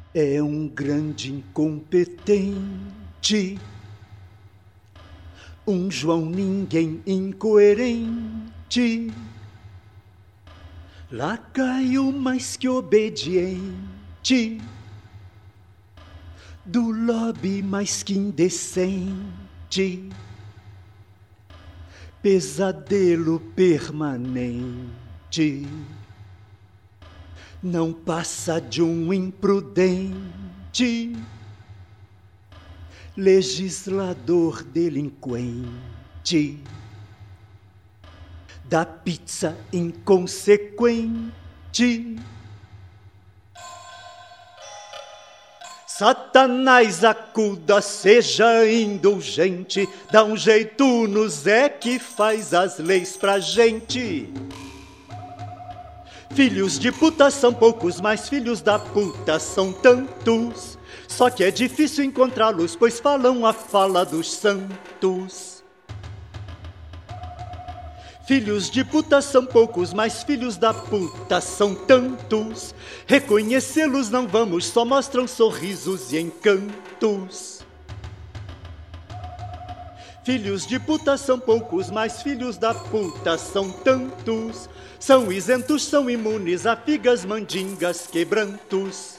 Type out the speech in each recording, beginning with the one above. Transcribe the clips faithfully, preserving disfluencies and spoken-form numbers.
É um grande incompetente, um João ninguém incoerente, lacaio mais que obediente, do lobby mais que indecente, pesadelo permanente, não passa de um imprudente, legislador delinquente, da pizza inconsequente. Satanás acuda, seja indulgente, dá um jeito no Zé que faz as leis pra gente. Filhos de puta são poucos, mas filhos da puta são tantos. Só que é difícil encontrá-los, pois falam a fala dos santos. Filhos de puta são poucos, mas filhos da puta são tantos. Reconhecê-los não vamos, só mostram sorrisos e encantos. Filhos de puta são poucos, mas filhos da puta são tantos. São isentos, são imunes a figas, mandingas, quebrantos.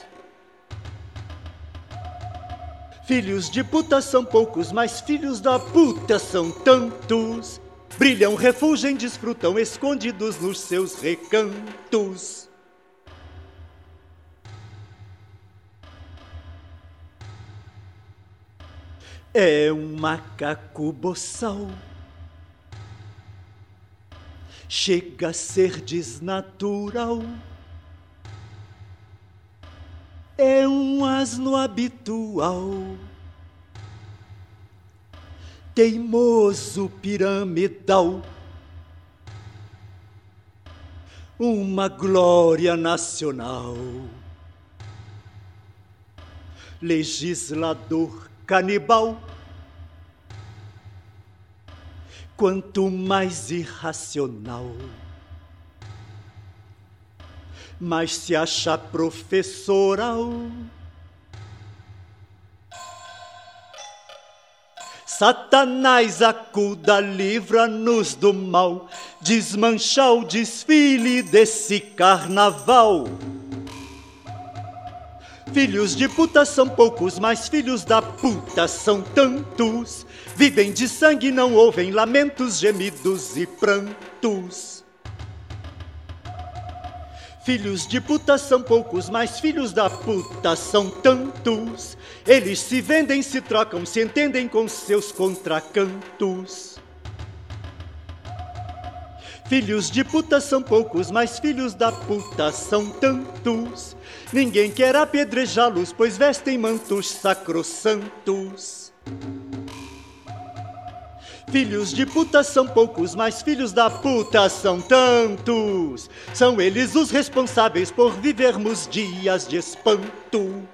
Filhos de puta são poucos, mas filhos da puta são tantos. Brilham, refulgem, desfrutam, escondidos nos seus recantos. É um macaco boçal, chega a ser desnatural. É um asno habitual, teimoso piramidal, uma glória nacional, legislador canibal. Quanto mais irracional, mais se acha professoral. Satanás acuda, livra-nos do mal, desmanchar o desfile desse carnaval. Filhos de puta são poucos, mas filhos da puta são tantos. Vivem de sangue, não ouvem lamentos, gemidos e prantos. Filhos de puta são poucos, mas filhos da puta são tantos. Eles se vendem, se trocam, se entendem com seus contracantos. Filhos de puta são poucos, mas filhos da puta são tantos. Ninguém quer apedrejá-los, pois vestem mantos sacrossantos. Filhos de puta são poucos, mas filhos da puta são tantos. São eles os responsáveis por vivermos dias de espanto.